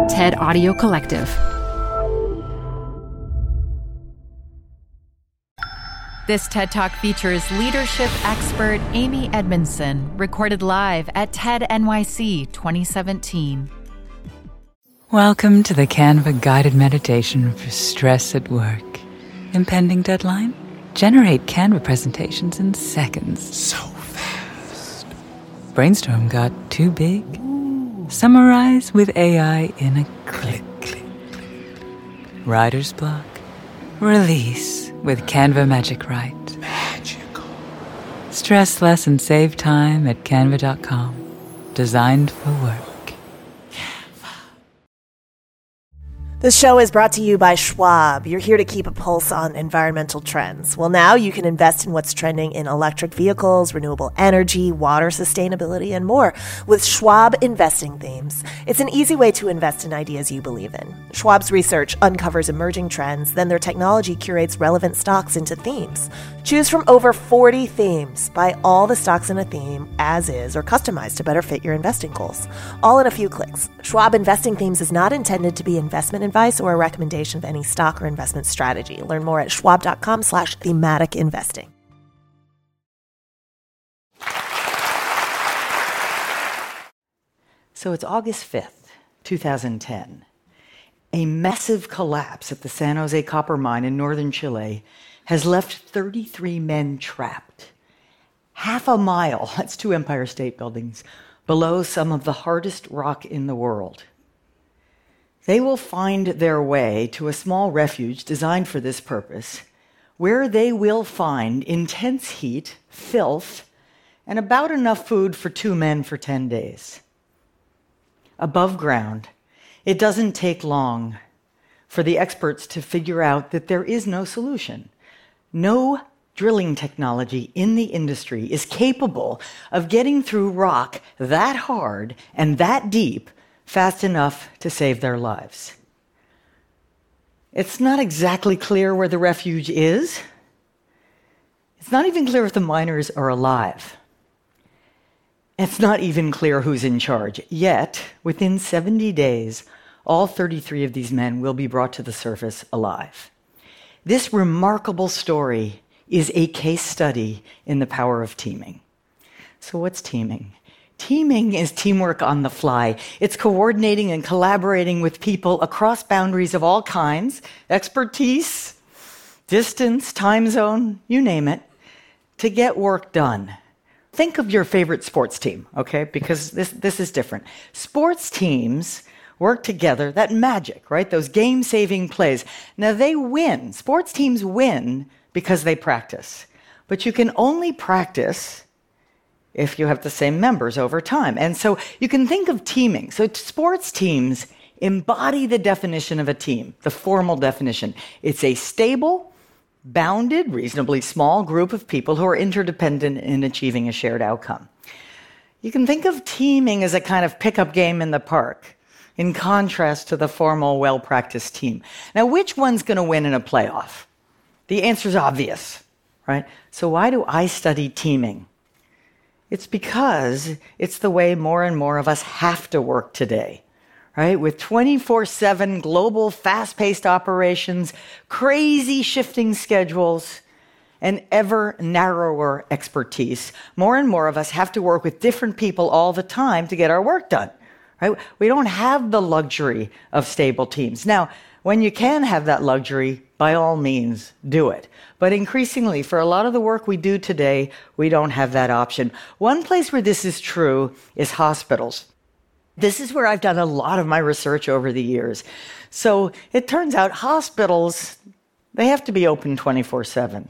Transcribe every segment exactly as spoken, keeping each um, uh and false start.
TED Audio Collective. This TED Talk features leadership expert Amy Edmondson, recorded live at TED N Y C twenty seventeen. Welcome to the Canva guided meditation for stress at work. Impending deadline? Generate Canva presentations in seconds. So fast. Brainstorm got too big? Ooh. Summarize with A I in a click. Click, click. Writer's block? Release with Canva Magic Write. Magical. Stress less and save time at canva dot com. Designed for work. This show is brought to you by Schwab. You're here to keep a pulse on environmental trends. Well, now you can invest in what's trending in electric vehicles, renewable energy, water sustainability, and more with Schwab Investing Themes. It's an easy way to invest in ideas you believe in. Schwab's research uncovers emerging trends, then their technology curates relevant stocks into themes. Choose from over forty themes. Buy all the stocks in a theme as is or customized to better fit your investing goals. All in a few clicks. Schwab Investing Themes is not intended to be investment advice or a recommendation of any stock or investment strategy. Learn more at schwab.com slash thematic investing. So it's August fifth, twenty ten. A massive collapse at the San Jose copper mine in northern Chile has left thirty-three men trapped. Half a mile, that's two Empire State Buildings, below some of the hardest rock in the world. They will find their way to a small refuge designed for this purpose, where they will find intense heat, filth, and about enough food for two men for ten days. Above ground, it doesn't take long for the experts to figure out that there is no solution. No drilling technology in the industry is capable of getting through rock that hard and that deep fast enough to save their lives. It's not exactly clear where the refuge is. It's not even clear if the miners are alive. It's not even clear who's in charge. Yet, within seventy days, all thirty-three of these men will be brought to the surface alive. This remarkable story is a case study in the power of teaming. So what's teaming? Teaming is teamwork on the fly. It's coordinating and collaborating with people across boundaries of all kinds, expertise, distance, time zone, you name it, to get work done. Think of your favorite sports team, okay? Because this, this is different. Sports teams work together, that magic, right? Those game-saving plays. Now, they win. Sports teams win because they practice. But you can only practice if you have the same members over time. And so you can think of teaming. So sports teams embody the definition of a team, the formal definition. It's a stable, bounded, reasonably small group of people who are interdependent in achieving a shared outcome. You can think of teaming as a kind of pickup game in the park, in contrast to the formal, well-practiced team. Now, which one's going to win in a playoff? The answer's obvious, right? So why do I study teaming? It's because it's the way more and more of us have to work today, right? With twenty-four seven global, fast-paced operations, crazy shifting schedules, and ever narrower expertise, more and more of us have to work with different people all the time to get our work done, right? We don't have the luxury of stable teams. Now, when you can have that luxury, by all means, do it. But increasingly, for a lot of the work we do today, we don't have that option. One place where this is true is hospitals. This is where I've done a lot of my research over the years. So it turns out hospitals, they have to be open twenty-four seven.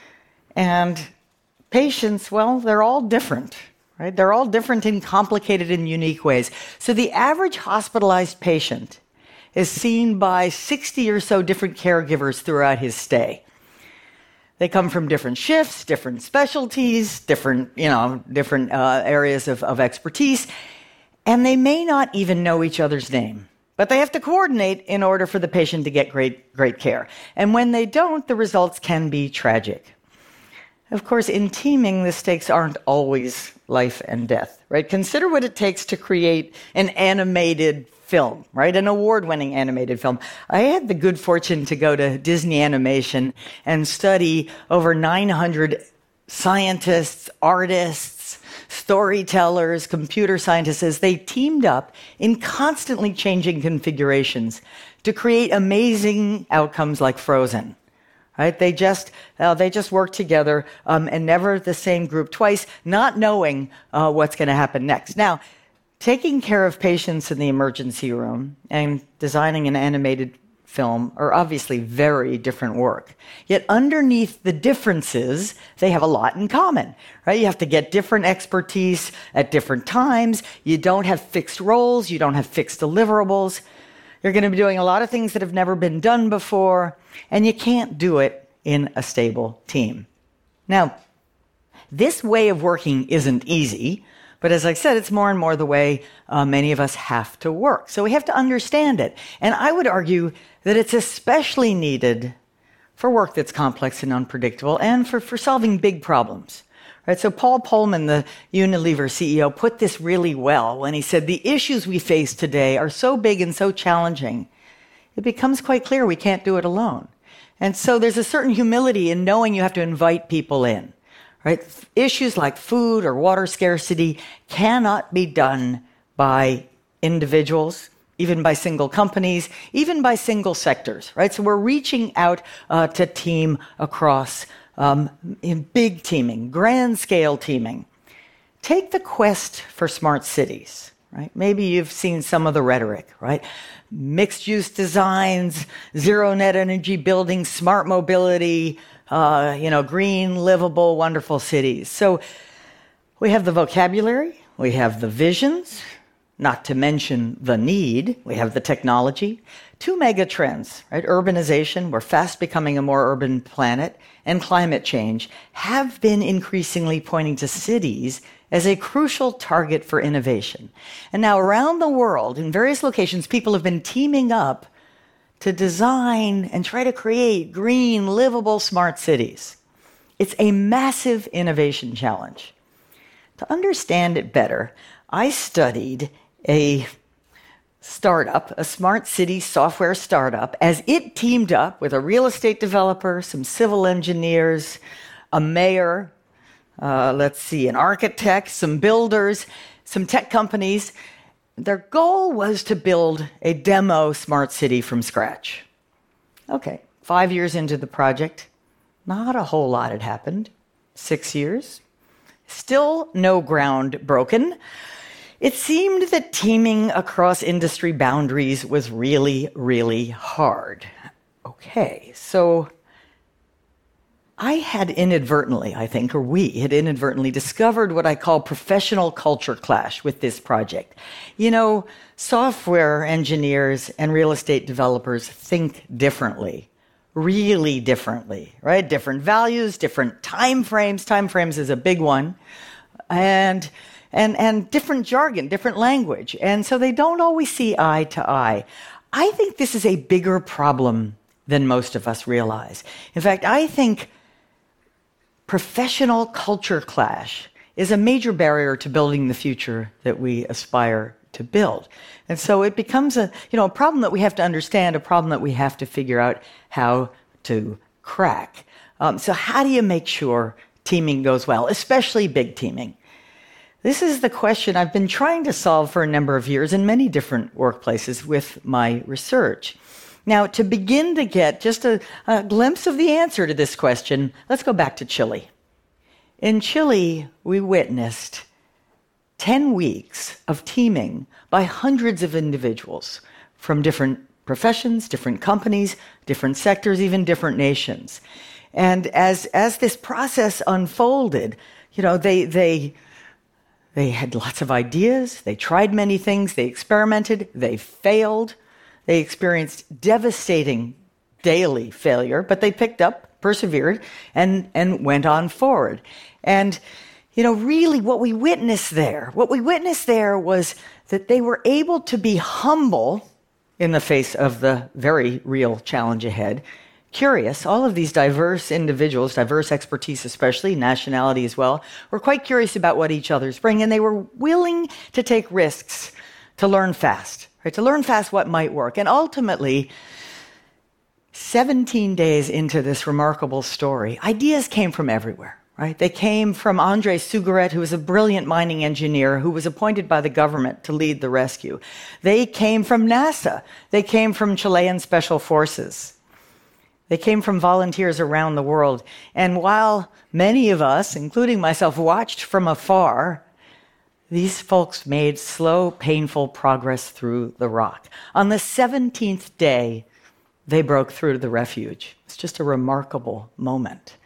And patients, well, they're all different, right? They're all different in complicated and unique ways. So the average hospitalized patient is seen by sixty or so different caregivers throughout his stay. They come from different shifts, different specialties, different, you know, different uh, areas of, of expertise, and they may not even know each other's name. But they have to coordinate in order for the patient to get great, great care. And when they don't, the results can be tragic. Of course, in teaming, the stakes aren't always life and death, right? Consider what it takes to create an animated film, right? An award-winning animated film. I had the good fortune to go to Disney Animation and study over nine hundred scientists, artists, storytellers, computer scientists as they teamed up in constantly changing configurations to create amazing outcomes like Frozen. Right? They just uh, they just work together um, and never the same group twice, not knowing uh, what's going to happen next. Now, taking care of patients in the emergency room and designing an animated film are obviously very different work. Yet underneath the differences, they have a lot in common. Right? You have to get different expertise at different times. You don't have fixed roles. You don't have fixed deliverables. You're going to be doing a lot of things that have never been done before, and you can't do it in a stable team. Now, this way of working isn't easy, but as I said, it's more and more the way uh, many of us have to work. So we have to understand it. And I would argue that it's especially needed for work that's complex and unpredictable and for, for solving big problems. Right, so Paul Polman, the Unilever C E O, put this really well when he said, the issues we face today are so big and so challenging, it becomes quite clear we can't do it alone. And so there's a certain humility in knowing you have to invite people in. Right? Issues like food or water scarcity cannot be done by individuals, even by single companies, even by single sectors. Right? So we're reaching out uh, to team across Um, in big teaming, grand scale teaming. Take the quest for smart cities, right? Maybe you've seen some of the rhetoric, right? Mixed use designs, zero net energy buildings, smart mobility, uh, you know, green, livable, wonderful cities. So we have the vocabulary, we have the visions, not to mention the need, we have the technology. Two mega trends, right? Urbanization, we're fast becoming a more urban planet, and climate change have been increasingly pointing to cities as a crucial target for innovation. And now around the world, in various locations, people have been teaming up to design and try to create green, livable, smart cities. It's a massive innovation challenge. To understand it better, I studied a startup, a smart city software startup, as it teamed up with a real estate developer, some civil engineers, a mayor, uh, let's see, an architect, some builders, some tech companies. Their goal was to build a demo smart city from scratch. Okay, five years into the project, not a whole lot had happened. Six years, still no ground broken. It seemed that teaming across industry boundaries was really, really hard. Okay, so I had inadvertently, I think, or we had inadvertently discovered what I call professional culture clash with this project. You know, software engineers and real estate developers think differently, really differently, right? Different values, different time frames. Time frames is a big one. And And, and different jargon, different language. And so they don't always see eye to eye. I think this is a bigger problem than most of us realize. In fact, I think professional culture clash is a major barrier to building the future that we aspire to build. And so it becomes a, you know, a problem that we have to understand, a problem that we have to figure out how to crack. Um, so how do you make sure teaming goes well, especially big teaming? This is the question I've been trying to solve for a number of years in many different workplaces with my research. Now, to begin to get just a, a glimpse of the answer to this question, let's go back to Chile. In Chile, we witnessed ten weeks of teaming by hundreds of individuals from different professions, different companies, different sectors, even different nations. And as, as this process unfolded, you know, they, they, They had lots of ideas, they tried many things, they experimented, they failed, they experienced devastating daily failure, but they picked up, persevered, and, and went on forward. And, you know, really what we witnessed there, what we witnessed there was that they were able to be humble in the face of the very real challenge ahead, curious. All of these diverse individuals, diverse expertise especially, nationality as well, were quite curious about what each other's bring, and they were willing to take risks to learn fast, right? To learn fast what might work. And ultimately, seventeen days into this remarkable story, ideas came from everywhere. Right? They came from Andrei Sugaret, who was a brilliant mining engineer who was appointed by the government to lead the rescue. They came from NASA. They came from Chilean special forces. They came from volunteers around the world. And while many of us, including myself, watched from afar, these folks made slow, painful progress through the rock. On the seventeenth day, they broke through to the refuge. It's just a remarkable moment.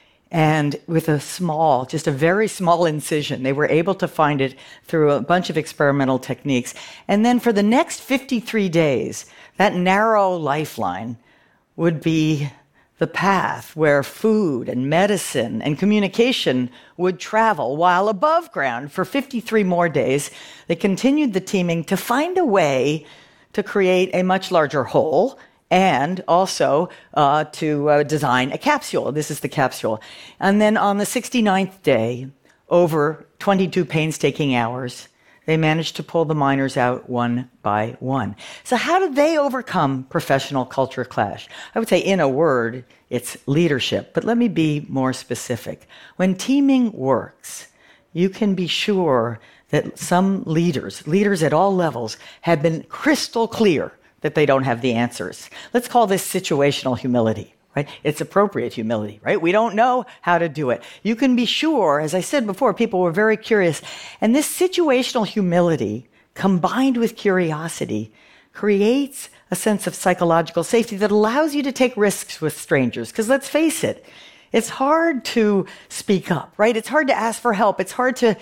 And with a small, just a very small incision, they were able to find it through a bunch of experimental techniques. And then for the next fifty-three days, that narrow lifeline would be the path where food and medicine and communication would travel, while above ground for fifty-three more days, they continued the teaming to find a way to create a much larger hole and also uh, to uh, design a capsule. This is the capsule. And then on the sixty-ninth day, over twenty-two painstaking hours, they managed to pull the miners out one by one. So how did they overcome professional culture clash? I would say, in a word, it's leadership. But let me be more specific. When teaming works, you can be sure that some leaders, leaders at all levels, have been crystal clear that they don't have the answers. Let's call this situational humility, right? It's appropriate humility, right? We don't know how to do it. You can be sure, as I said before, people were very curious. And this situational humility, combined with curiosity, creates a sense of psychological safety that allows you to take risks with strangers. Because let's face it, it's hard to speak up, right? It's hard to ask for help. It's hard to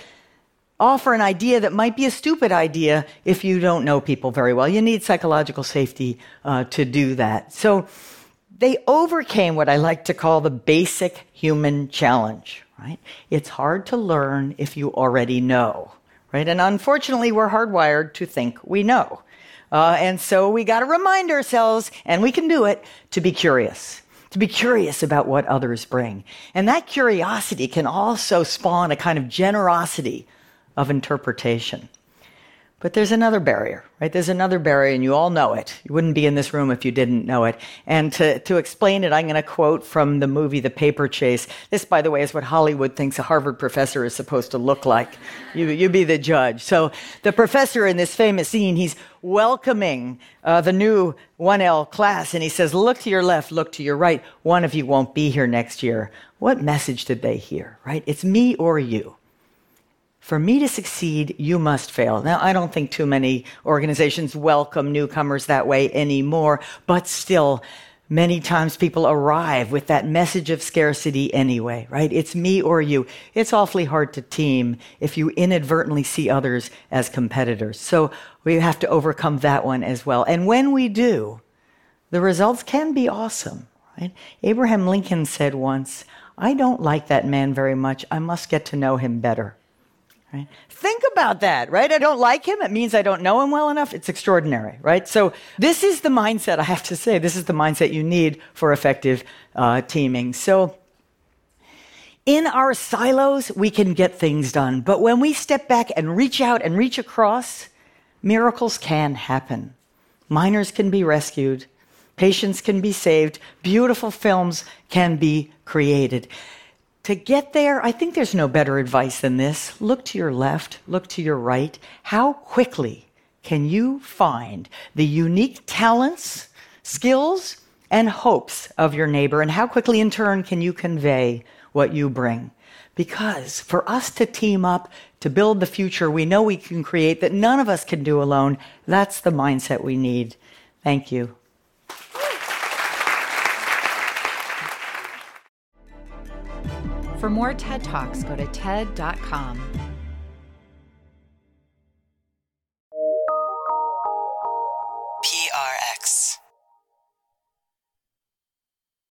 offer an idea that might be a stupid idea if you don't know people very well. You need psychological safety uh, to do that. So they overcame what I like to call the basic human challenge, right? It's hard to learn if you already know, right? And unfortunately, we're hardwired to think we know. Uh, and so we got to remind ourselves, and we can do it, to be curious. To be curious about what others bring. And that curiosity can also spawn a kind of generosity of interpretation. But there's another barrier, right? There's another barrier, and you all know it. You wouldn't be in this room if you didn't know it. And to, to explain it, I'm going to quote from the movie The Paper Chase. This, by the way, is what Hollywood thinks a Harvard professor is supposed to look like. You, you be the judge. So the professor in this famous scene, he's welcoming uh, the new one L class, and he says, look to your left, look to your right. One of you won't be here next year. What message did they hear, right? It's me or you. For me to succeed, you must fail. Now, I don't think too many organizations welcome newcomers that way anymore, but still, many times people arrive with that message of scarcity anyway, right? It's me or you. It's awfully hard to team if you inadvertently see others as competitors. So we have to overcome that one as well. And when we do, the results can be awesome, right? Abraham Lincoln said once, I don't like that man very much. I must get to know him better. Right? Think about that, right? I don't like him. It means I don't know him well enough. It's extraordinary, right? So this is the mindset, I have to say, this is the mindset you need for effective uh, teaming. So in our silos, we can get things done. But when we step back and reach out and reach across, miracles can happen. Miners can be rescued. Patients can be saved. Beautiful films can be created. To get there, I think there's no better advice than this. Look to your left, look to your right. How quickly can you find the unique talents, skills, and hopes of your neighbor? And how quickly, in turn, can you convey what you bring? Because for us to team up, to build the future we know we can create that none of us can do alone, that's the mindset we need. Thank you. For more TED Talks, go to T E D dot com.